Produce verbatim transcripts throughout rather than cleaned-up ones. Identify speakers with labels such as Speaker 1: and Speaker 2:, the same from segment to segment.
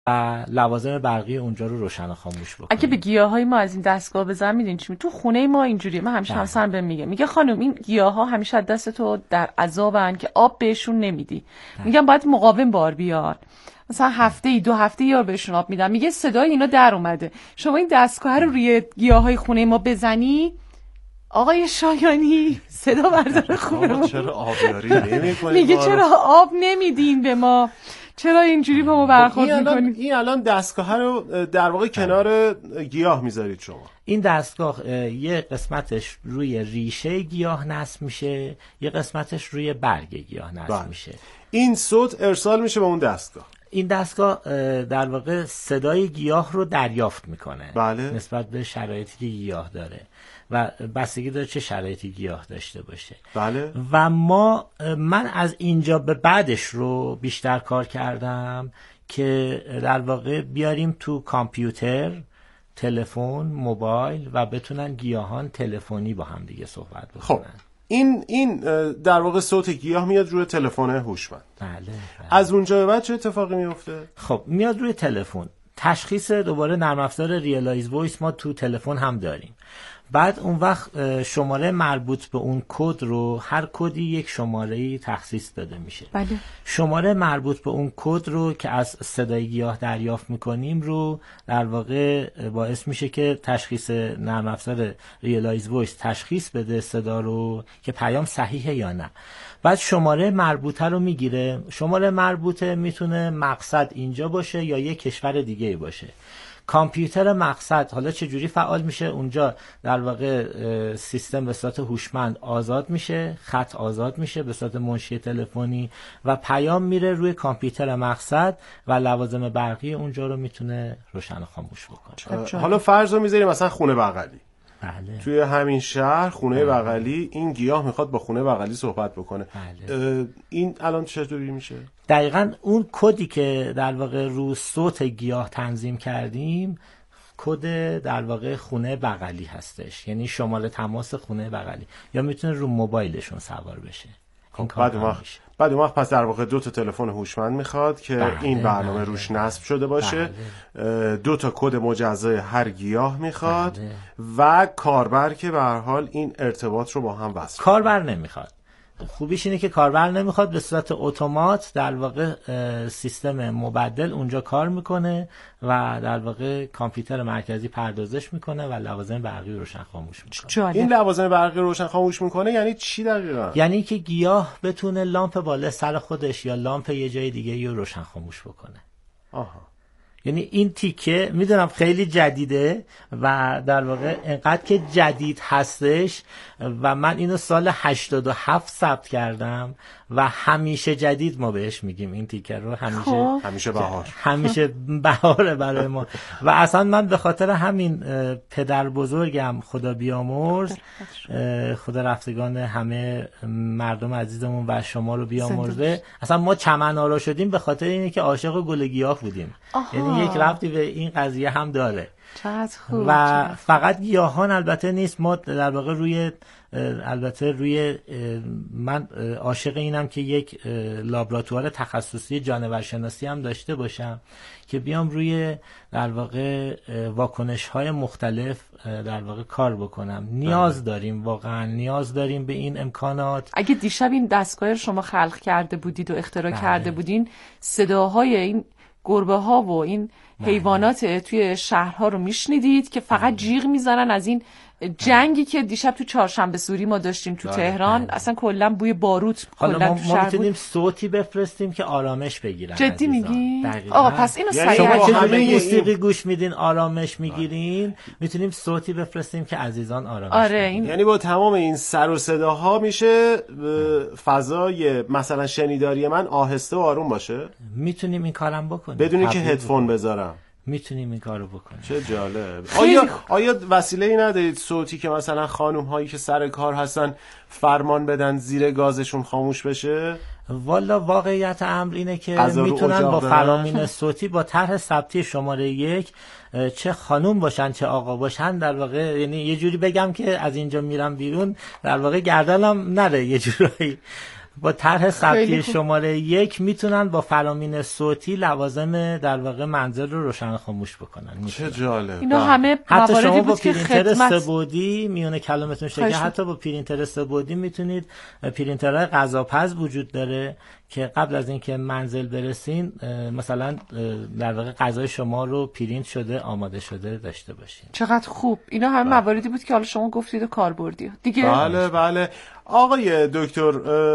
Speaker 1: و لوازم برقی اونجا رو روشن و خاموش بکنیم.
Speaker 2: اگه به گیاهای ما از این دستگاه بزنم میدین چی می تو خونه ما اینجوریه. من همیشه همسرم بهم میگه میگه خانم این گیاها همیشه از دست تو در عذابن که آب بهشون نمیدی. میگم باید مقاوم بار بیار، مثلا هفته ای دو هفته یا بهشون آب میدم. میگه صدای اینا در اومده. شما این دستگاه رو روی گیاهای خونه ما بزنی آقای شایانی صدا بردار خوبه.
Speaker 3: چرا آبیاری نمی‌کنید؟
Speaker 2: میگه چرا آب نمیدین به ما، چرا اینجوری با ما برخورد میکنید؟
Speaker 3: این الان دستگاه رو در واقع کنار گیاه میذارید شما.
Speaker 1: این دستگاه یه قسمتش روی ریشه گیاه نصب میشه، یه قسمتش روی برگ گیاه نصب
Speaker 3: بله.
Speaker 1: میشه.
Speaker 3: این صوت ارسال میشه به اون دستگاه.
Speaker 1: این دستگاه در واقع صدای گیاه رو دریافت میکنه.
Speaker 3: بله.
Speaker 1: نسبت به شرایطی که گیاه داره و بستگی داره چه شرایطی گیاه داشته باشه.
Speaker 3: بله.
Speaker 1: و ما من از اینجا به بعدش رو بیشتر کار کردم که در واقع بیاریم تو کامپیوتر، تلفن، موبایل و بتونن گیاهان تلفنی با هم دیگه صحبت بکنن.
Speaker 3: خب این این در واقع صوت گیاه میاد روی تلفن هوشمند.
Speaker 1: بله, بله.
Speaker 3: از اونجا به بعد چه اتفاقی میفته؟
Speaker 1: خب میاد روی تلفن. تشخیص دوباره نرم افزار ریالایز وایس ما تو تلفن هم داریم. بعد اون وقت شماره مربوط به اون کد رو، هر کدی یک شماره‌ای تخصیص داده میشه.
Speaker 2: بله.
Speaker 1: شماره مربوط به اون کد رو که از صدای گیاه دریافت میکنیم رو در واقع باعث میشه که تشخیص نرم افزار ریالایز وایس تشخیص بده صدا رو که پیام صحیحه یا نه. بعد شماره مربوطه رو میگیره. شماره مربوطه میتونه مقصد اینجا باشه یا یک کشور دیگه باشه. کامپیوتر مقصد حالا چه جوری فعال میشه؟ اونجا در واقع سیستم به صورت هوشمند آزاد میشه، خط آزاد میشه به صورت منشی تلفنی و پیام میره روی کامپیوتر مقصد و لوازم برقی اونجا رو میتونه روشن و خاموش بکنه.
Speaker 3: حالا فرض رو میذاریم مثلا خونه بغلی.
Speaker 1: بله.
Speaker 3: توی همین شهر خونه بله. بغلی این گیاه میخواد با خونه بغلی صحبت بکنه.
Speaker 1: بله.
Speaker 3: این الان چطوری میشه؟
Speaker 1: دقیقاً اون کدی که در واقع رو صوت گیاه تنظیم کردیم کد در واقع خونه بغلی هستش، یعنی شماره تماس خونه بغلی، یا میتونه رو موبایلشون سوار بشه.
Speaker 3: بعد اون وقت بعد اون وقت پس در واقع دو تا تلفن هوشمند میخواد که
Speaker 1: بله،
Speaker 3: این برنامه
Speaker 1: بله،
Speaker 3: روش نصب شده باشه.
Speaker 1: بله.
Speaker 3: دو تا کد مجزای هر گیاه میخواد.
Speaker 1: بله.
Speaker 3: و کاربر که به هر حال این ارتباط رو با هم وصل.
Speaker 1: کاربر نمیخواد. خوبیش اینه که کاربر نمیخواد، به صورت اتومات در واقع سیستم مبدل اونجا کار میکنه و در واقع کامپیوتر مرکزی پردازش میکنه و لوازم برقی روشن خاموش میکنه.
Speaker 3: این لوازم برقی روشن خاموش میکنه یعنی چی دقیقاً؟
Speaker 1: یعنی که گیاه بتونه لامپ بالا سر خودش یا لامپ یه جای دیگه رو روشن خاموش بکنه.
Speaker 3: آها.
Speaker 1: یعنی این تیکه میدونم خیلی جدیده و در واقع انقدر که جدید هستش و من اینو سال هشتاد و هفت ثبت کردم و همیشه جدید ما بهش میگیم این تیکه رو، همیشه
Speaker 2: خوب.
Speaker 3: همیشه بهار
Speaker 1: همیشه بهاره برای ما. و اصلا من به خاطر همین پدر بزرگم خدا بیامرز، خدا رفتگان همه مردم عزیزمون و شما رو بیامرزه، اصلا ما چمن آرا شدیم به خاطر اینه که عاشق گل گیاه بودیم. یعنی یک ربطی به این قضیه هم داره.
Speaker 2: چقدر خوب.
Speaker 1: و فقط گیاهان البته نیست، ما در واقع روی البته روی من عاشق اینم که یک لابراتوار تخصصی جانورشناسی هم داشته باشم که بیام روی در واقع واکنش‌های مختلف در واقع کار بکنم. نیاز داریم، واقعا نیاز داریم به این امکانات.
Speaker 2: اگه دیشب این دستگاه شما خلق کرده بودید و اختراع
Speaker 1: بله.
Speaker 2: کرده بودین، صداهای این گربه ها و این حیوانات توی شهرها رو میشنیدید که فقط جیغ میزنن از این جنگی که دیشب تو چهارشنبه سوری ما داشتیم تو تهران. اصلا کلا بوی باروت
Speaker 1: حالا
Speaker 2: کلا
Speaker 1: ما,
Speaker 2: تو
Speaker 1: ما
Speaker 2: شهر
Speaker 1: میتونیم
Speaker 2: بود.
Speaker 1: صوتی بفرستیم که آرامش بگیرن.
Speaker 2: جدی میگی؟
Speaker 1: دقیقاً.
Speaker 2: آقا پس اینو
Speaker 3: یعنی
Speaker 2: سریع
Speaker 3: شما
Speaker 1: شما
Speaker 3: همه
Speaker 1: چطوری
Speaker 3: این-
Speaker 1: موسیقی گوش میدین آرامش میگیرین، میتونیم صوتی بفرستیم که عزیزان آرامش
Speaker 2: آره
Speaker 1: بگیرن.
Speaker 2: این
Speaker 3: یعنی با تمام این سر و صداها میشه فضای مثلا شنیداری من آهسته و آروم باشه
Speaker 1: میتونیم این کارم بکنیم
Speaker 3: بدونی که
Speaker 1: قبول
Speaker 3: هدفون
Speaker 1: بکنیم.
Speaker 3: بذارم.
Speaker 1: میتونیم این کارو بکنیم.
Speaker 3: چه جالب. آیا آیا وسیله‌ای ندارید صوتی که مثلا خانم هایی که سر کار هستن فرمان بدن زیر گازشون خاموش بشه؟
Speaker 1: والا واقعیت امر اینه که
Speaker 3: غذا رو
Speaker 1: میتونن
Speaker 3: اجاق
Speaker 1: با
Speaker 3: دارن؟
Speaker 1: فرامین صوتی با طرح ثبتی شماره یک چه خانوم باشن چه آقا باشن در واقع، یعنی یه جوری بگم که از اینجا میرم بیرون در واقع گردنم نره یه جورایی با طرح ثبتی شماره یک میتونن با فرامین صوتی لوازم در واقع منزل رو روشن خاموش بکنن.
Speaker 3: چه جالب.
Speaker 2: اینا همه
Speaker 1: حتی شما با
Speaker 2: که
Speaker 1: پرینتر
Speaker 2: خدمت...
Speaker 1: سه‌بعدی میونه کلمتون شکل، حتی با پرینتر سه‌بعدی میتونید، پرینترهای غذاپز وجود داره که قبل از اینکه منزل برسین مثلا در واقع غذای شما رو پرینت شده آماده شده داشته باشین.
Speaker 2: چقدر خوب. اینا همه بله. مواردی بود که حالا شما گفتید و کاربردی دیگه.
Speaker 3: بله بله. آقای دکتر،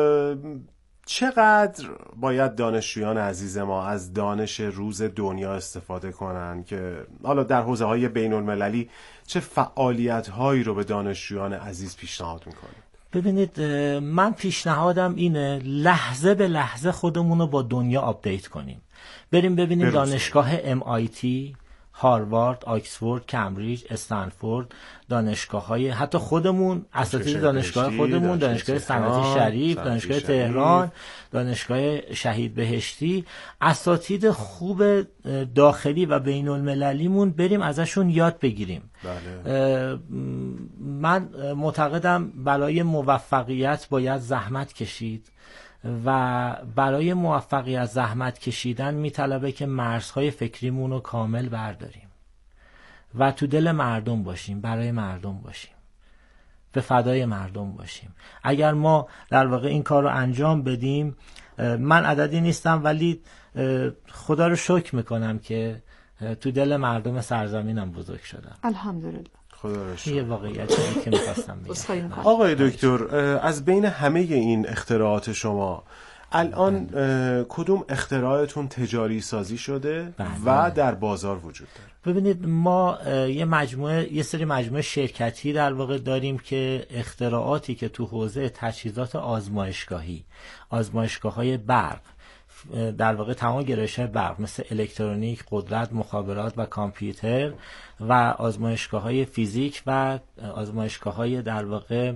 Speaker 3: چقدر باید دانشجویان عزیز ما از دانش روز دنیا استفاده کنن که حالا در حوزه‌های بین‌المللی چه فعالیت‌هایی رو به دانشجویان عزیز پیشنهاد می‌کنید؟
Speaker 1: ببینید، من پیشنهادم اینه لحظه به لحظه خودمون رو با دنیا آپدیت کنیم. بریم ببینیم دانشگاه ام آی تی، هاروارد، آکسفورد، کمبریج، استنفورد، دانشگاه‌های حتی خودمون، اساتید دانشگاه خودمون، دانشگاه صنعتی شریف، دانشگاه تهران، دانشگاه شهید بهشتی، اساتید خوب داخلی و بین‌المللیمون بریم ازشون یاد بگیریم. بله. من معتقدم برای موفقیت باید زحمت کشید و برای موفقیت زحمت کشیدن میطلبه که مرزهای فکریمون رو کامل برداریم و تو دل مردم باشیم، برای مردم باشیم، به فدای مردم باشیم. اگر ما در واقع این کار رو انجام بدیم، من عددی نیستم ولی خدا رو شکر میکنم که تو دل مردم سرزمینم بزرگ شدم.
Speaker 2: الحمدلله.
Speaker 3: خدا رو شکر.
Speaker 1: یه واقعیتی که می‌خواستم بگم.
Speaker 3: آقای دکتر، از بین همه این اختراعات شما الان کدوم اختراعتون تجاری سازی شده بله. و در بازار وجود داره؟
Speaker 1: ببینید، ما یه مجموعه یه سری مجموعه شرکتی در واقع داریم که اختراعاتی که تو حوزه تجهیزات آزمایشگاهی، آزمایشگاه‌های برق، در واقع تمام گرایش‌های برق مثل الکترونیک، قدرت، مخابرات و کامپیوتر و آزمایشگاه‌های فیزیک و آزمایشگاه‌های در واقع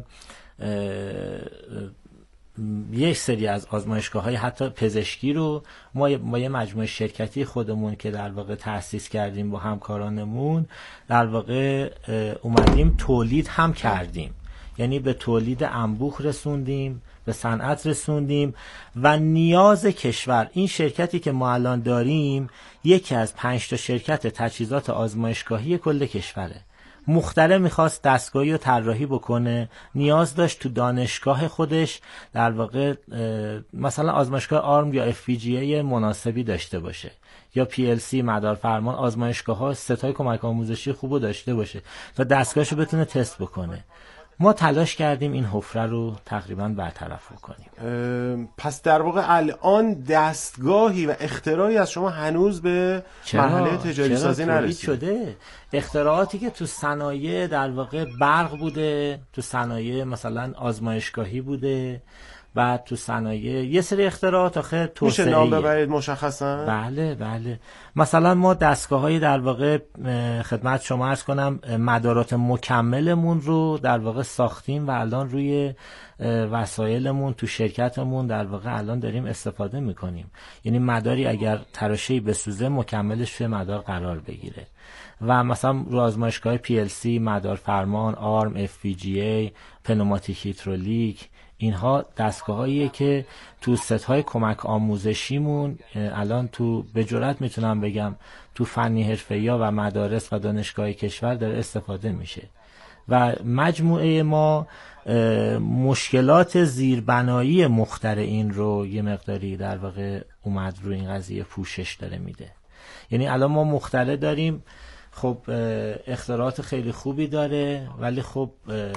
Speaker 1: یک سری از آزمایشگاه‌های حتی پزشکی رو ما ما یه مجموعه شرکتی خودمون که در واقع تأسیس کردیم با همکارانمون، در واقع اومدیم تولید هم کردیم. یعنی به تولید انبوه رسوندیم، به صنعت رسوندیم و نیاز کشور، این شرکتی که ما الان داریم یکی از پنج تا شرکت تجهیزات آزمایشگاهی کل کشوره. مخترع میخواست دستگاهی رو طراحی بکنه، نیاز داشت تو دانشگاه خودش در واقع مثلا آزمایشگاه آرم یا اف پی جی ای مناسبی داشته باشه یا پی ال سی مدار فرمان، آزمایشگاه ها ستای کمک آموزشی خوبو داشته باشه و دستگاهشو بتونه تست بکنه. ما تلاش کردیم این حفره رو تقریبا برطرف کنیم.
Speaker 3: پس در واقع الان دستگاهی و اختراعی از شما هنوز به مرحله تجاری سازی نرسید
Speaker 1: شده. اختراعاتی که تو صنایع در واقع برق بوده، تو صنایع مثلا آزمایشگاهی بوده، بعد تو صنایع یه سری اختراعات آخه توسعه.
Speaker 3: میشه نام ببرید مشخصا؟
Speaker 1: بله بله. مثلا ما دستگاه‌های در واقع خدمت شما عرض کنم مدارات مکملمون رو در واقع ساختیم و الان روی وسایلمون تو شرکتمون در واقع الان داریم استفاده میکنیم. یعنی مداری اگر تراشه‌ای بسوزه مکملش توی مدار قرار بگیره. و مثلا رو آزمایشگاه پی ال سی، مدار فرمان، آرم، اف پی جی ای، پنوماتیک هیدرولیک، اینها دستگاه‌هاییه که تو ست‌های کمک آموزشیمون الان تو به جرئت میتونم بگم تو فنی حرفه‌ای‌ها و مدارس و دانشگاه کشور داره استفاده میشه و مجموعه ما مشکلات زیربنایی مخترعین رو یه مقداری در واقع اومد رو این قضیه پوشش داره میده. یعنی الان ما مخترع داریم، خب اختراعات خیلی خوبی داره ولی خب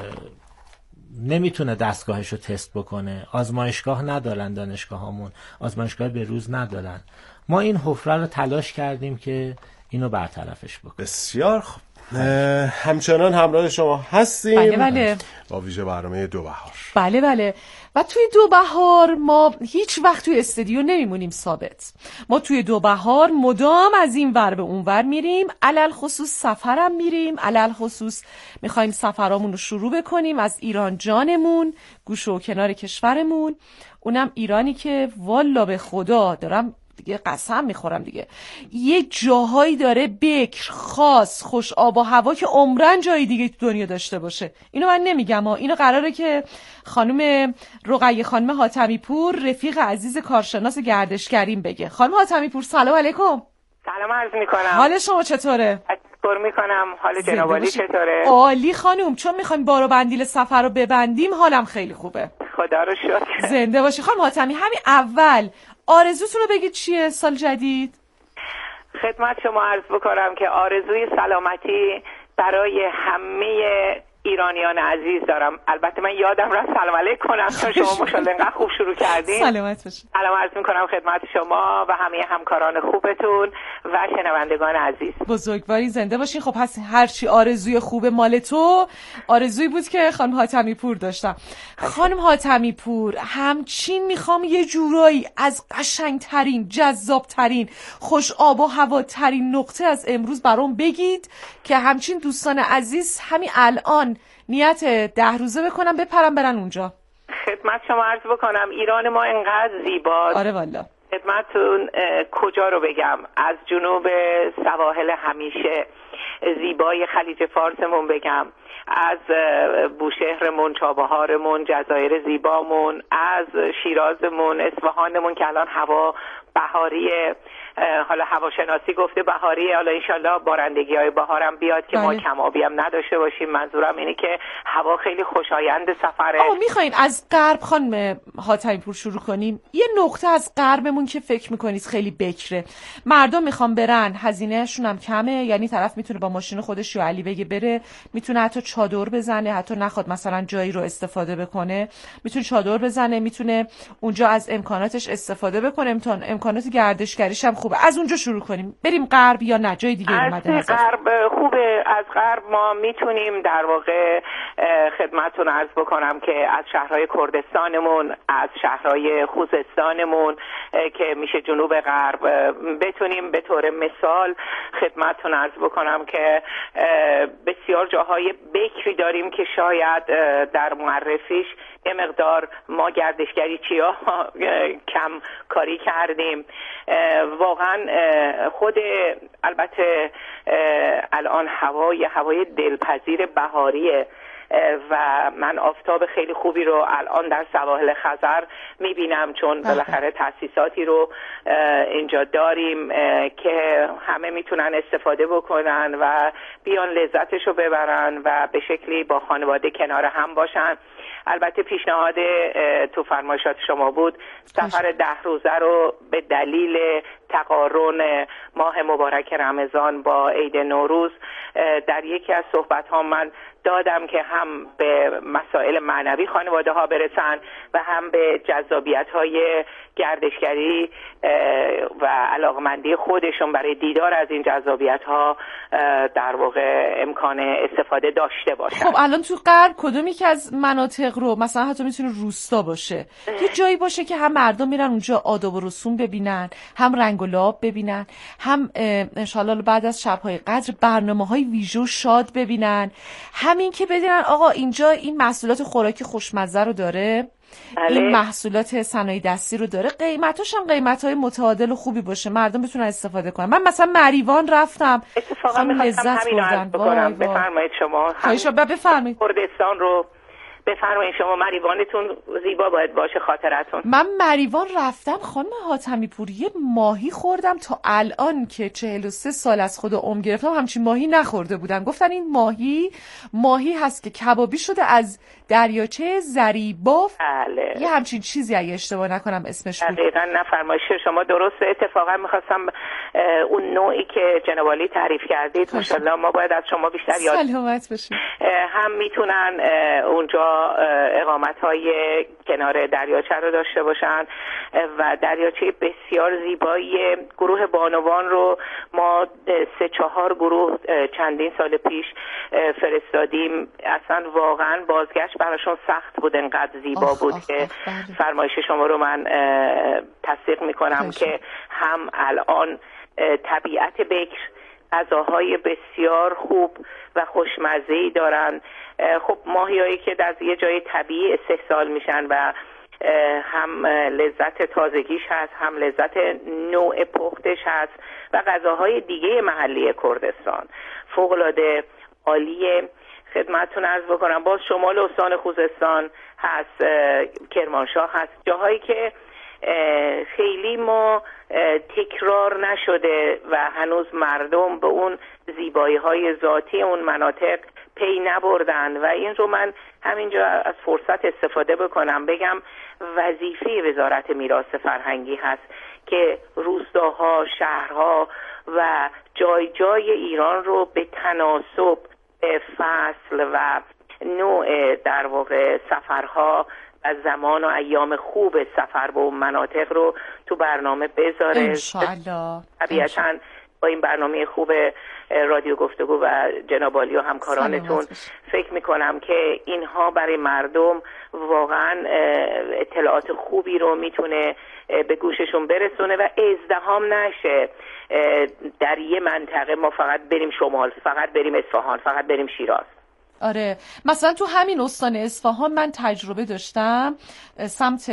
Speaker 1: نمیتونه دستگاهش رو تست بکنه، آزمایشگاه ندارن دانشگاه هامون، آزمایشگاه به روز ندارن. ما این حفره رو تلاش کردیم که اینو برطرفش بکنیم.
Speaker 3: بسیار خوب. همچنان همراه شما هستیم.
Speaker 2: بله بله.
Speaker 3: با ویژه برنامه دو بهار.
Speaker 2: بله بله. و توی دو بهار ما هیچ وقت توی استودیو نمیمونیم ثابت. ما توی دو بهار مدام از این ور به اون ور میریم، علل خصوص سفرم میریم، علل خصوص میخوایم سفرامون رو شروع بکنیم از ایران جانمون، گوشه و کنار کشورمون، اونم ایرانی که والا به خدا دارم دیگه قسم میخورم دیگه، یه جاهایی داره بکر، خاص، خوش آب و هوا که عمرن جای دیگه تو دنیا داشته باشه. اینو من نمیگم ها، اینو قراره که خانم رقیه خانم حاتمی پور رفیق عزیز کارشناس گردشگریم بگه. خانم حاتمی پور سلام علیکم.
Speaker 4: سلام عرض میکنم.
Speaker 2: حال شما چطوره؟
Speaker 4: تشکر میکنم. حال جناب عالی چطوره؟
Speaker 2: عالی خانم، چون میخوایم بار و بندیل سفر رو ببندیم حالم خیلی خوبه.
Speaker 4: خدا رو شکر.
Speaker 2: زنده باشی. خانم حاتمی همین اول آرزوتون رو بگید چیه سال جدید؟
Speaker 4: خدمت شما عرض بکنم که آرزوی سلامتی برای همه ایرانیان عزیز دارم. البته من یادم رفت سلام علیک کنم چون شما ماشاءالله انقدر خوب شروع کردین.
Speaker 2: سلامت باشید.
Speaker 4: سلام عرض میکنم خدمت شما و همه همکاران خوبتون و شنوندگان عزیز.
Speaker 2: بزرگواری، زنده باشین. خب هست هر چی آرزوی خوب مال تو آرزویی بود که خانم حاتمی پور داشتم. خانم حاتمی پور، همچین میخوام یه جورایی از قشنگترین، جذابترین، خوش آب و هواترین نقطه از امروز برام بگید که همچین دوستان عزیز همین الان نیت ده روزه بکنم بپرم برن اونجا.
Speaker 4: خدمت شما عرض بکنم ایران ما انقدر زیباست.
Speaker 2: آره والا.
Speaker 4: خدمتتون کجا رو بگم، از جنوب سواحل همیشه زیبای خلیج فارسمون بگم، از بوشهرمون، چابهارمون، جزایر زیبامون، از شیرازمون، اصفهانمون که الان هوا بهاریه، حالا هواشناسی گفته بهاریه، حالا انشالله بارندگی های بهارم بیاد که بله. ما کمابی هم نداشته باشیم. منظورم اینه که هوا خیلی خوشایند سفره.
Speaker 2: آقا میخواین از غرب خانم حاتمی پور شروع کنیم؟ یه نقطه از غربمون که فکر میکنید خیلی بکره، مردم میخوان برن، هزینهشون هم کمه، یعنی طرف میتونه با ماشین خودش یا علی بگه بره، میتونه حتی چادر بزنه، حتی نخواد مثلا جایی رو استفاده بکنه میتونه چادر بزنه، میتونه اونجا از امکاناتش استفاده بکنه، امکان امکانات گردشگریش هم خوبه. از اونجا شروع کنیم بریم غرب یا نه جای دیگه اومده نظر؟
Speaker 4: از غرب خوبه. از غرب ما میتونیم در واقع خدمتتون عرض بکنم که از شهرهای کردستانمون، از شهرهای خوزستانمون که میشه جنوب غرب، بتونیم به طور مثال خدمتتون عرض بکنم که بسیار جاهای بکری داریم که شاید در معرفیش یه مقدار ما گردشگری چیا کم کاری کردیم. واقعا خود البته الان هوای هوای دلپذیر بهاریه و من آفتاب خیلی خوبی رو الان در سواحل خزر میبینم، چون بالاخره تأسیساتی رو اینجا داریم که همه میتونن استفاده بکنن و بیان لذتش رو ببرن و به شکلی با خانواده کنار هم باشن. البته پیشنهاد تو فرمایشات شما بود سفر ده روزه رو به دلیل تقارن ماه مبارک رمضان با عید نوروز در یکی از صحبت ها من دادم که هم به مسائل معنوی خانواده ها برسن و هم به جذابیت های گردشگری و علاقمندی خودشون برای دیدار از این جذابیت ها در واقع امکان استفاده داشته باشن.
Speaker 2: خب الان تو غرب کدومی که از مناطق رو مثلا حتی میتونه روستا باشه، یه جایی باشه که هم مردم میرن اونجا آداب و رسوم ببینن، هم رنگ و لعاب ببینن، هم انشالله بعد از شب‌های قدر برنامه‌های ویژه و شاد ببینن، همین که بدونن آقا اینجا این محصولات خوراکی خوشمزه رو داره، بله. این محصولات صنایع دستی رو داره، قیمتاش هم قیمت‌های متعادل و خوبی باشه، مردم بتونن استفاده کنن. من مثلا مریوان رفتم،
Speaker 4: اتفاقا لذت بردم. بفرمایید شما.
Speaker 2: خواهش بفرمایید.
Speaker 4: کردستان رو بفرمایید شما. مریوانتون زیبا باید باشه خاطرتون.
Speaker 2: من مریوان رفتم خانم حاتمی پور، یه ماهی خوردم تا الان که چهل و سه سال از خود عمر گرفتم همچین ماهی نخورده بودم. گفتن این ماهی ماهی هست که کبابی شده از دریاچه زریباف.
Speaker 4: بله.
Speaker 2: یه همچین چیزی اگه اشتباه نکنم اسمش بود.
Speaker 4: دقیقاً نفرمایش شما درسته. اتفاقا می‌خواستم اون نوعی که جناب عالی تعریف کردید ماشاءالله ما باید از شما بیشتر یاد
Speaker 2: سلامت باشید.
Speaker 4: هم میتونن اونجا اقامت‌های کنار دریاچه رو داشته باشن و دریاچه بسیار زیبایی. گروه بانوان رو ما سه چهار گروه چندین سال پیش فرستادیم، اصلا واقعا بازگشت براشون سخت بود، انقدر زیبا آخ بود آخ که آخ فرمایش شما رو من تصدیق میکنم که هم الان طبیعت بکر غذاهای بسیار خوب و خوشمزه‌ای دارن. خب ماهیایی که در یه جای طبیعی استحصال میشن و هم لذت تازگیش هست، هم لذت نوع پختش هست و غذاهای دیگه محلی کردستان فوق‌العاده عالیه. خدمتتون عرض بکنم باز شمال استان خوزستان هست، کرمانشاه هست، جاهایی که خیلی ما تکرار نشده و هنوز مردم به اون زیبایی های ذاتی اون مناطق پی نبردن و این رو من همینجا از فرصت استفاده بکنم بگم وظیفه وزارت میراث فرهنگی هست که روستاها، شهرها و جای جای ایران رو به تناسب فصل و نوع در واقع سفرها و زمان و ایام خوب سفر به اون مناطق رو تو برنامه بذاره.
Speaker 2: انشالله.
Speaker 4: طبیعتاً با این برنامه خوب رادیو گفتگو و جناب عالی و همکارانتون فکر میکنم که اینها برای مردم واقعا اطلاعات خوبی رو میتونه به گوششون برسونه و ازدحام نشه. در یه منطقه ما فقط بریم شمال، فقط بریم اصفهان، فقط بریم شیراز.
Speaker 2: آره مثلا تو همین استان اصفهان من تجربه داشتم، سمت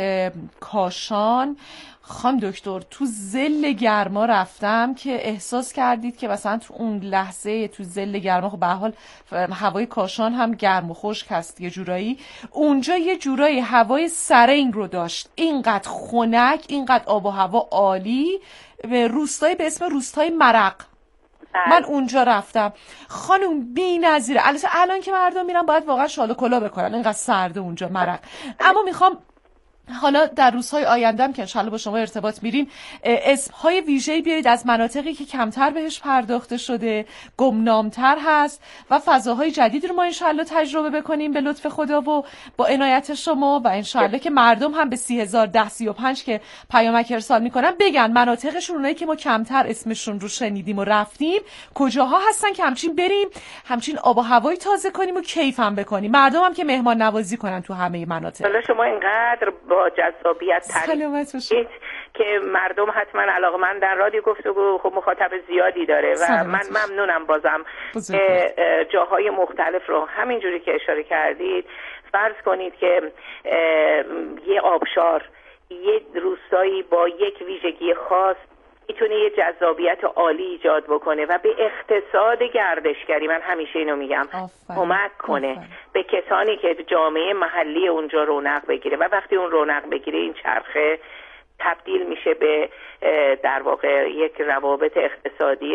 Speaker 2: کاشان خانم دکتر تو ظل گرما رفتم که احساس کردید که مثلا تو اون لحظه تو ظل گرما، خب به هر حال هوای کاشان هم گرم و خشک هست یه جورایی، اونجا یه جورایی هوای سرنگ رو داشت، اینقدر خنک، اینقدر آب و هوا عالی، به روستایی به اسم روستای مرق من اونجا رفتم خانم بی‌نظیره. البته الان که مردم میرن باید واقعا شال و کلاه بکنن اینقدر سرده اونجا مرق، اما میخوام حالا در روزهای آیندهم که انشالله با شما ارتباط میریم اسمهای ویژه‌ای بیارید از مناطقی که کمتر بهش پرداخته شده، گمنامتر هست و فضاهای جدید رو ما انشالله تجربه بکنیم به لطف خدا و با عنایت شما و انشالله که مردم هم به سی هزار ده سی و پنج که پیامک ارسال میکنن بگن مناطقشون، اونایی که ما کمتر اسمشون رو شنیدیم و رفتیم کجاها هستن که همچین بریم همچین آب و هوایی تازه کنیم و کیف هم بکنیم، مردم هم که مهمان نوازی کنن تو همه مناطق.
Speaker 4: حالا شما اینقدر با جذابیت تعریف که مردم حتما علاقه‌مند در رادیو گفتگو خب مخاطب زیادی داره و من ممنونم بازم جاهای مختلف رو همینجوری که اشاره کردید فرض کنید که یه آبشار یه روستایی با یک ویژگی خاص میتونه یه جذابیت عالی ایجاد بکنه و به اقتصاد گردشگری، من همیشه اینو میگم، کمک کنه آفره. به کسانی که جامعه محلی اونجا رونق بگیره و وقتی اون رونق بگیره این چرخه تبدیل میشه به در واقع یک روابط اقتصادی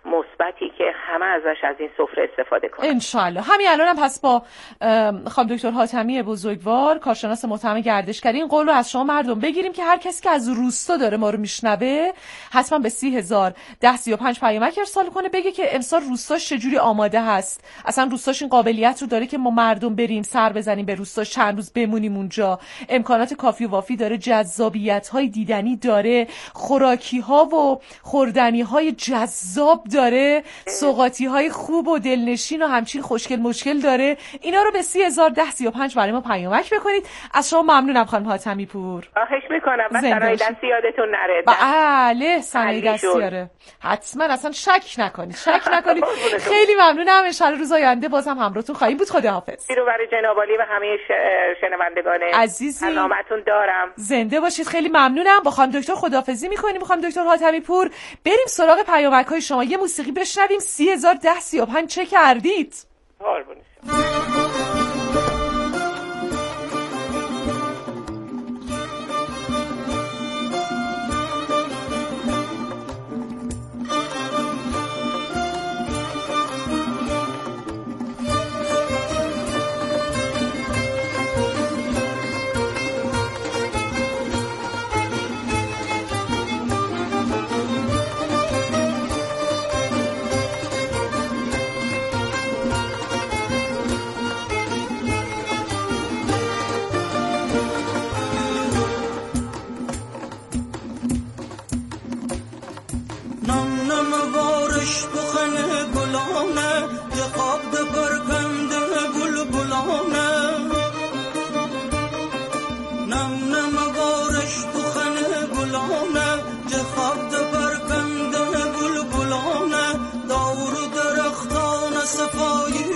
Speaker 4: مثبتی که همه ازش از این سفره استفاده کنن
Speaker 2: انشالله. همین الان هم پس با خانم دکتر حاتمی بزرگوار کارشناس محترم گردشگری این قول رو از شما مردم بگیریم که هر کسی که از روستا داره ما رو میشنوه حتما به سی هزار ده سی و پنج پیامک ارسال کنه بگه که امسال روستاش چجوری آماده هست، اصلا روستاش این قابلیت رو داره که ما مردم بریم سر بزنیم به روستاش، چند روز بمونیم اونجا، امکانات کافی و وافی داره، جذابیت‌های دیدنی داره، خوراکی ها و خوردنی های جذاب داره، سوغاتی های خوب و دلنشین و همچین خوشگل مشکل داره. اینا رو به سی هزار ده سی و پنج برای ما پیامک بکنید. از شما ممنونم خانم حاتمی پور.
Speaker 4: خواهش میکنم. و صنایع دستی یادتون نره.
Speaker 2: بله صنایع دستیاره حتما، اصلا شک نکنید شک نکنید. خیلی ممنونم. ان شاء الله روز آینده بازم همراهتون خواهیم بود. خداحافظ.
Speaker 4: رو برای جناب عالی و همه شنوندگان
Speaker 2: عزیزی
Speaker 4: سلامتون دارم.
Speaker 2: زنده باشید. خیلی ممنونم. با خانم دکتر خداحافظی میکنیم. خانم دکتر حاتمی پور بریم سراغ پیامک های شما. یه موسیقی بشنویم. سی هزار ده سی و پنج چه کردید؟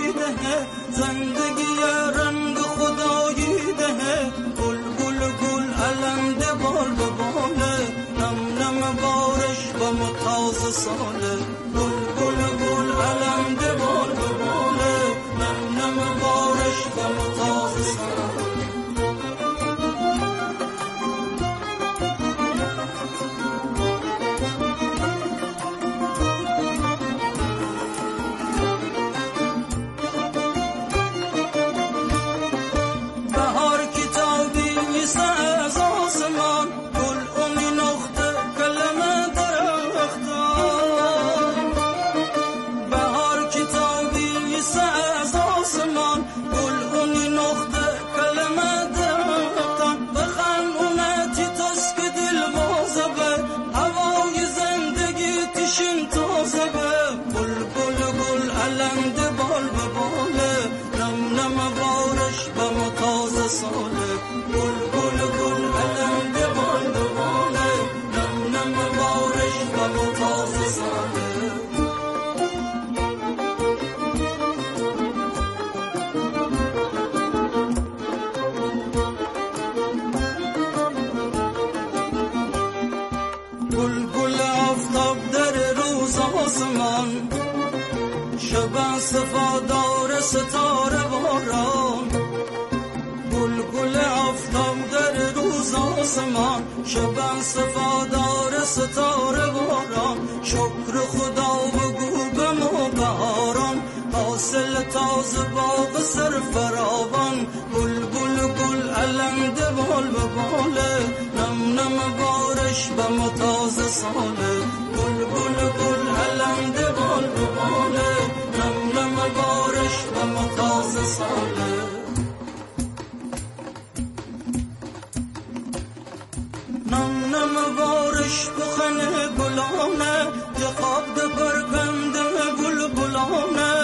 Speaker 5: زندگی رنگ خدایی ده، گل گل گل شب صفادار ستاره باران گل آفتاب در روز آسمان شب صفادار ستاره باران شکر خدا بگو به مباران حاصل تازه باغ سر فراوان گل گل گل علند بال به باله نم نم بارش به متازه ساله گل گل گل علند بال به باله نم نم بارش به متازه ساله نم نم بارش بخنه گلانه جخاب ده برگنده گل گلانه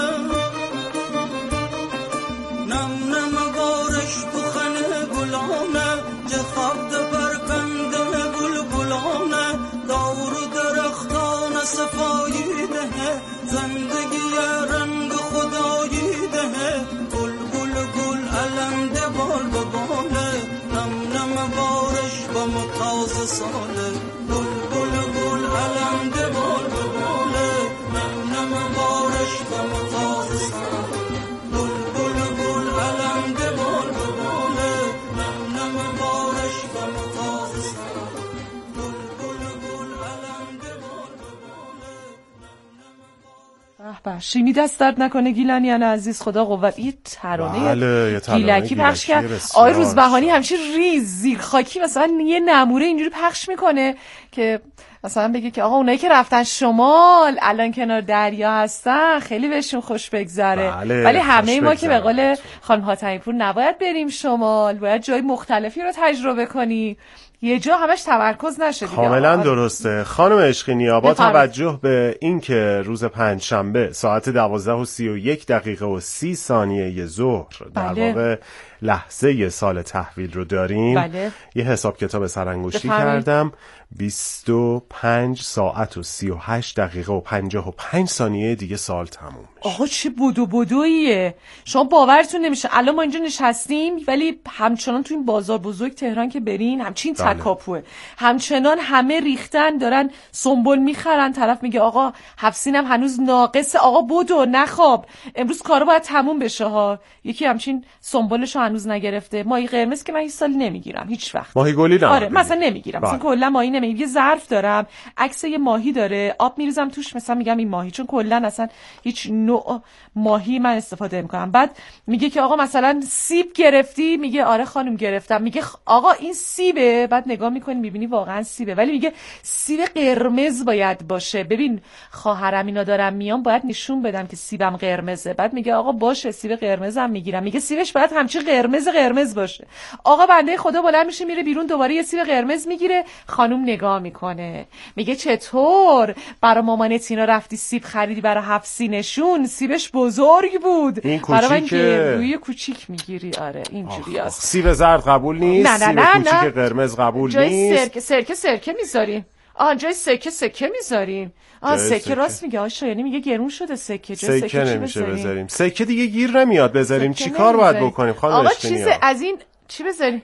Speaker 5: نم نم بارش بخنه گلانه جخاب ده برگنده گل گلانه دور درختان صفایی ده زندگی رنگ خدایی ده گل گل گل علنده بال به باله نم نم بارش با متازه ساله گل گل گل علنده بال به باله نم نم بارش با متازه ساله گل گل گل علنده بال به باله نم نم بارش با متازه ساله گل گل گل علنده بال به باله
Speaker 2: به به شیمی دست درد نکنه گیلانیان عزیز خدا قوت. یه ترانه
Speaker 3: بله،
Speaker 2: گیلکی پخش کرد آقای روزبهانی همچین ریز زیر خاکی مثلا یه نموره اینجوری پخش میکنه که مثلا بگه که آقا اونایی که رفتن شمال الان کنار دریا هستن خیلی بهشون خوش بگذره.
Speaker 3: بله،
Speaker 2: ولی همه ما
Speaker 3: بگذره.
Speaker 2: که به قول خانم حاتمی پور نباید بریم شمال، باید جای مختلفی رو تجربه کنیم، یه جا همش تمرکز نشه دیگه.
Speaker 3: کاملا درسته خانم عشقینیا. با
Speaker 2: بفرمایید.
Speaker 3: توجه به اینکه روز پنجشنبه ساعت دوازده و سی و یک دقیقه و سی ثانیه ظهر در
Speaker 2: بله.
Speaker 3: واقع لحظه سال تحویل رو داریم،
Speaker 2: بله.
Speaker 3: یه حساب کتاب سرانگشتی
Speaker 2: بفرمایید.
Speaker 3: کردم. بیست و پنج ساعت و سی و هشت دقیقه و پنجاه و پنج ثانیه دیگه سال تموم میشه.
Speaker 2: آقا چه بدو بدویه، شما باورتون نمیشه الان ما اینجا نشستیم ولی همچنان تو این بازار بزرگ تهران که برین همچین
Speaker 3: بله.
Speaker 2: تکاپوه، همچنان همه ریختن دارن سنبل میخرن، طرف میگه آقا هفسینم هنوز ناقصه، آقا بدو نخواب امروز کارو باید تموم بشه ها. یکی همچین سنبلشو هنوز نگرفته. ماهی قرمز که من هیچ سالی نمیگیرم هیچ وقت.
Speaker 3: ماهی گلی نه.
Speaker 2: آره مثلا نمیگیرم، مثلا
Speaker 3: بله.
Speaker 2: کلا ماهی نمیگیرم. یه ظرف دارم عکس یه ماهی داره، آب میریزم توش، مثلا میگم این ماهی، چون کلا اصلا هیچ نوع ماهی من استفاده نمیکنم. بعد میگه که آقا مثلا سیب گرفتی، میگه آره خانم گرفتم، میگه آقا این سیبه، بعد نگاه میکنی میبینی واقعا سیبه، ولی میگه سیب قرمز باید باشه. ببین خواهرم اینا دارم میام باید نشون بدم که سیبم قرمزه، بعد میگه آقا باشه سیب قرمزم میگیرم، میگه سیبش باید همچین قرمز قرمز باشه. آقا بنده خدا بلند میشه میره بیرون دوباره یه سیب قرمز میگیره، خانم نگاه میکنه میگه چطور برای مامانت اینا رفتی سیب خریدی برای حفصینشون، سیبش بزرگ بود،
Speaker 3: این
Speaker 2: برای من
Speaker 3: کوچیکه.
Speaker 2: روی کوچیک میگیری. آره اینجوری است.
Speaker 3: سیب زرد قبول نیست،
Speaker 2: نه، نه،
Speaker 3: سیب
Speaker 2: نه،
Speaker 3: کوچیک
Speaker 2: نه.
Speaker 3: قرمز قبول
Speaker 2: جای
Speaker 3: نیست.
Speaker 2: سرکه سرکه سرکه میذاریم. آه جای سرکه سرکه میذاریم. آه
Speaker 3: جای
Speaker 2: سرکه
Speaker 3: سرکه.
Speaker 2: راست میگه آشا، یعنی میگه گرون شده سرکه. جای
Speaker 3: سکه
Speaker 2: سرکه چی
Speaker 3: نمیشه
Speaker 2: بذاریم؟
Speaker 3: بذاریم. سکه دیگه گیر نمیاد بذاریم.
Speaker 2: سرکه
Speaker 3: چی کار باید
Speaker 2: نمیذاریم.
Speaker 3: بکنیم خانم
Speaker 2: آقا
Speaker 3: عشقینیا؟
Speaker 2: چیز از این چی بذاریم؟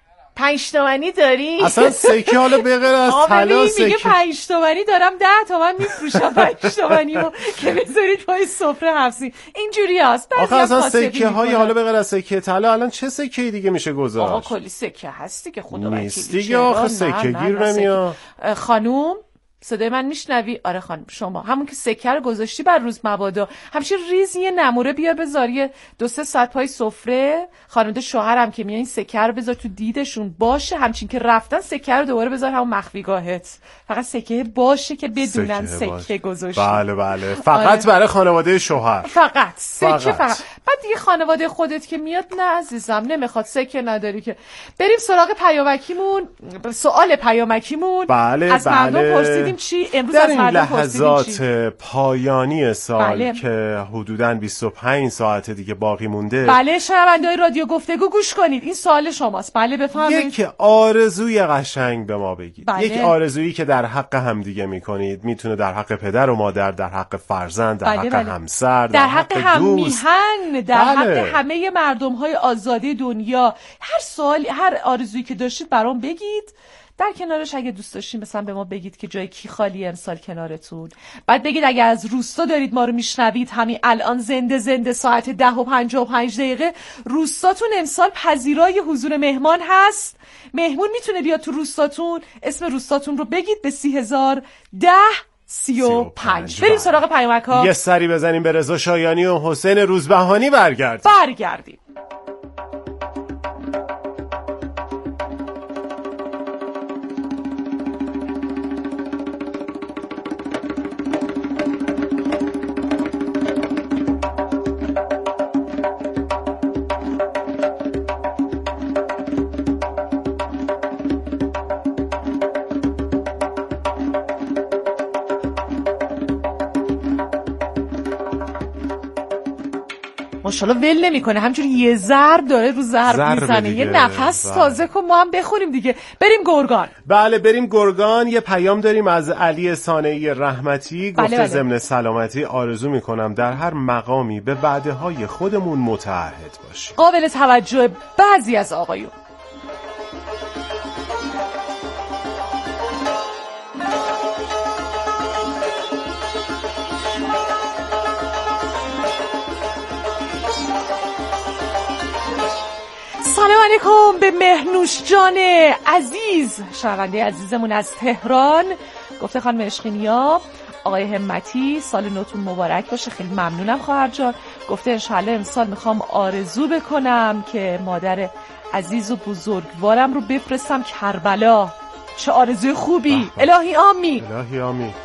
Speaker 2: پنج تومانی داری؟
Speaker 3: اصلا سکه حالا به غیر از
Speaker 2: آقا
Speaker 3: طلا
Speaker 2: ببین میگه
Speaker 3: سکه
Speaker 2: پنج تومانی دارم ده تومن میفروشم پنج تومانی رو که بذارید پای سفره حفظی. اینجوری هست.
Speaker 3: آخه اصلا سکه های حالا به غیر از سکه طلا الان چه سکه دیگه میشه
Speaker 2: آقا
Speaker 3: گذاشت؟
Speaker 2: کلی سکه هستی که خدا وکیلی.
Speaker 3: نیست دیگه آخه سکه گیر نمیاد.
Speaker 2: خانوم صدای من میشنوی؟ آره خانم شما همون که سکه رو گذاشتی بر روز مبادا همچین ریز یه نموره بیار بذار یه دو سه ساعت پای سفره، خانواده شوهرم که میان این سکه رو بذار تو دیدشون باشه، همچین که رفتن سکه رو دوباره بذار همون مخفیگاهت، فقط سکه باشه که بدونن سکه, سکه گذاشتی.
Speaker 3: بله بله فقط آره. برای خانواده شوهر
Speaker 2: فقط سکه
Speaker 3: فقط.
Speaker 2: فقط. بعد دیگه خانواده خودت که میاد نه عزیزم نمیخواد سکه نداری که. بریم سراغ پیامکیمون، سوال پیامکیمون.
Speaker 3: بله
Speaker 2: از
Speaker 3: بله.
Speaker 2: مردم پرسیدیم چی امروز
Speaker 3: در
Speaker 2: از
Speaker 3: این
Speaker 2: مردم پرسیدیم
Speaker 3: لحظات
Speaker 2: چی؟
Speaker 3: پایانی سال
Speaker 2: بله.
Speaker 3: که حدوداً بیست و پنج ساعت دیگه باقی مونده،
Speaker 2: بله شنونده‌های رادیو گفتگو گوش کنید، این سوال شماست. بله بفرمایید.
Speaker 3: یک آرزوی قشنگ به ما بگید.
Speaker 2: بله.
Speaker 3: یک آرزویی که در حق همدیگه میکنید، میتونه در حق پدر و مادر، در حق فرزند، در
Speaker 2: بله
Speaker 3: حق
Speaker 2: بله.
Speaker 3: همسر، در,
Speaker 2: در حق هم
Speaker 3: دوست،
Speaker 2: میهن، در
Speaker 3: بله.
Speaker 2: حق همه مردم های آزادی دنیا. هر سوالی هر آرزویی که داشتید برام بگید، در کنارش اگه دوست داشتین مثلا به ما بگید که جای کی خالیه امسال کنارتون. بعد بگید اگه از روستا دارید ما رو میشنوید همین الان زنده زنده ساعت ده و پنجاه و پنج دقیقه روستاتون امسال پذیرای حضور مهمان هست. مهمون میتونه بیاد تو روستاتون. اسم روستاتون رو بگید به سی هزار ده سی و پنج. بریم سراغ پیامک ها.
Speaker 3: یه سری بزنیم به رضا شایانی و حسین روزبهانی برگردیم.
Speaker 2: برگردیم. ماشاءالله ول نمیکنه، همینجوری یه ضرب داره رو ضرب میزنه. یه نفس تازه کن ما هم بخوریم دیگه. بریم گرگان.
Speaker 3: بله بریم گرگان. یه پیام داریم از علی صانعی رحمتی. گفته
Speaker 2: بله بله.
Speaker 3: ضمن سلامتی آرزو میکنم در هر مقامی به وعده های خودمون متعهد باشیم.
Speaker 2: قابل توجه بعضی از آقایون. سلام علیکم به مهنوش جان عزیز، شنونده عزیزمون از تهران. گفته خانم اشقینیا آقای همتی سال نوتون مبارک باشه. خیلی ممنونم خواهر جان. گفته انشالله امسال میخوام آرزو بکنم که مادر عزیز و بزرگوارم رو بفرستم کربلا. چه آرزوی خوبی. الهی آمین.
Speaker 3: الهی آمین.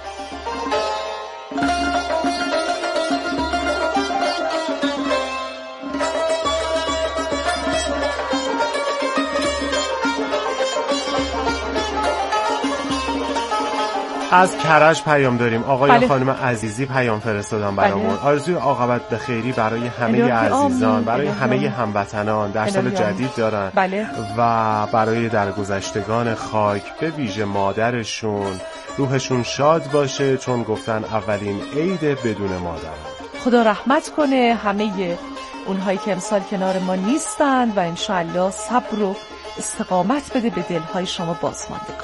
Speaker 3: از کرج پیام داریم. آقای
Speaker 2: بله.
Speaker 3: خانم عزیزی پیام فرستادن برامون.
Speaker 2: بله.
Speaker 3: آرزوی عاقبت به خیری برای همه عزیزان، برای همه هموطنان در سال جدید دارن.
Speaker 2: بله.
Speaker 3: و برای درگذشتگان خاک، به ویژه مادرشون، روحشون شاد باشه چون گفتن اولین عید بدون مادر.
Speaker 2: خدا رحمت کنه همه اونهایی که امسال کنار ما نیستند و انشالله صبر و استقامت بده به دلهای شما بازماندگان.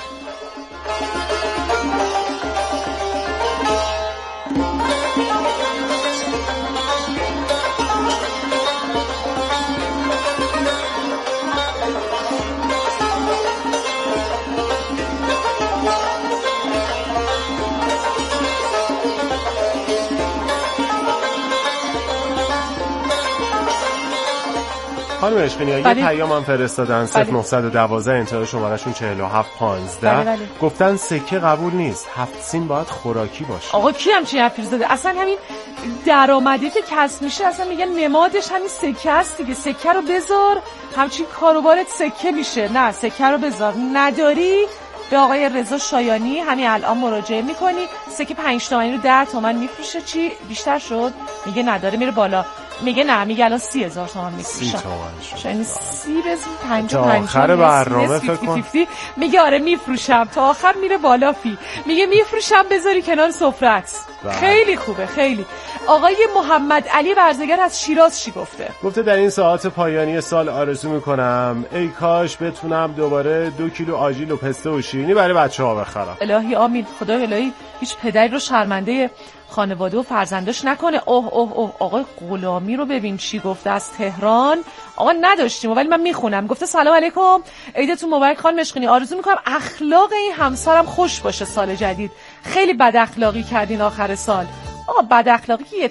Speaker 3: خانم اشقینیا
Speaker 2: بله.
Speaker 3: یه پیام هم فرستادن.
Speaker 2: بله.
Speaker 3: صفر نه یک دو انتهای شمارشون چهل و هفت پانزده.
Speaker 2: بله بله.
Speaker 3: گفتن سکه قبول نیست، هفت سین باید خوراکی باشه.
Speaker 2: آقا کی همچین حرفی زده؟ اصلا همین درآمدی که کسب میشه اصلا میگن نمادش همین سکه است دیگه. سکه رو بذار همچین کاروبارت سکه میشه. نه سکه رو بذار. نداری به آقای رضا شایانی همین الان مراجعه میکنی. سکه پنج تومانی رو ده تومن میفروشه. چی بیشتر شد؟ میگه نداره میره بالا. میگه نه، میگه الان سی هزار تومان میفروشم.
Speaker 3: سی تومن شد.
Speaker 2: یعنی سی بزن پنج و
Speaker 3: تا
Speaker 2: پنج
Speaker 3: آخر برنامه فکر کن.
Speaker 2: میگه آره میفروشم تا آخر میره بالا فی. میگه میفروشم بذاری کنار سفرت. خیلی خوبه خیلی. آقای محمد علی ورزگر از شیراز چی گفته؟
Speaker 3: گفته در این ساعت پایانی سال آرزو میکنم ای کاش بتونم دوباره دو کیلو آجیل و پسته و شیرینی برای بچه‌ها بخرم.
Speaker 2: الهی آمین. خدا الهی هیچ پدری رو شرمنده خانواده و فرزندش نکنه. اوه اوه اوه آقای غلامی رو ببین چی گفته از تهران. آقا نداشتیم ولی من میخونم. گفته سلام علیکم، عیدتون مبارک خانم اشقینی. آرزو میکنم اخلاق این همسرم خوش باشه سال جدید. خیلی بد اخلاقی کردین آخر سال. آقا بد اخلاقی یه